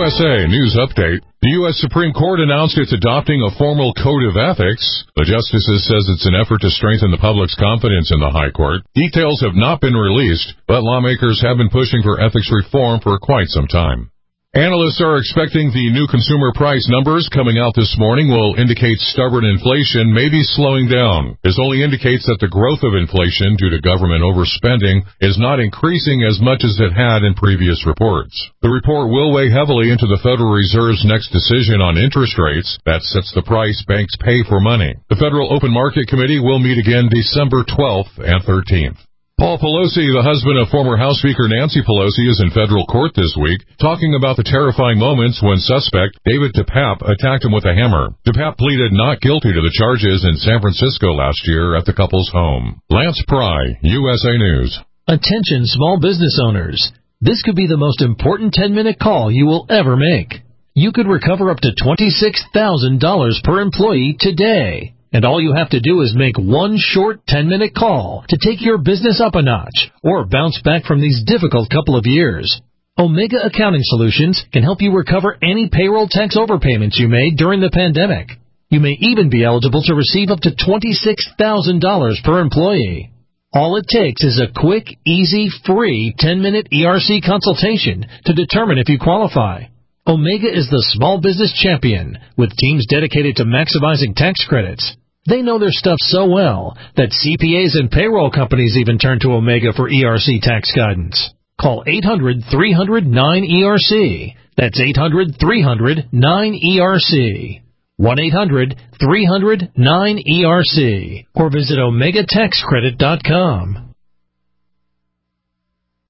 USA News Update. The U.S. Supreme Court announced it's adopting a formal code of ethics. The justices says it's an effort to strengthen the public's confidence in the High Court. Details have not been released, but lawmakers have been pushing for ethics reform for quite some time. Analysts are expecting the new consumer price numbers coming out this morning will indicate stubborn inflation may be slowing down. This only indicates that the growth of inflation due to government overspending is not increasing as much as it had in previous reports. The report will weigh heavily into the Federal Reserve's next decision on interest rates that sets the price banks pay for money. The Federal Open Market Committee will meet again December 12th and 13th. Paul Pelosi, the husband of former House Speaker Nancy Pelosi, is in federal court this week, talking about the terrifying moments when suspect David DePape attacked him with a hammer. DePape pleaded not guilty to the charges in San Francisco last year at the couple's home. Lance Pry, USA News. Attention small business owners. This could be the most important 10-minute call you will ever make. You could recover up to $26,000 per employee today. And all you have to do is make one short 10-minute call to take your business up a notch or bounce back from these difficult couple of years. Omega Accounting Solutions can help you recover any payroll tax overpayments you made during the pandemic. You may even be eligible to receive up to $26,000 per employee. All it takes is a quick, easy, free 10-minute ERC consultation to determine if you qualify. Omega is the small business champion, with teams dedicated to maximizing tax credits. They know their stuff so well that CPAs and payroll companies even turn to Omega for ERC tax guidance. Call 800-300-9ERC. That's 800-300-9ERC. 1-800-300-9ERC. Or visit OmegaTaxCredit.com.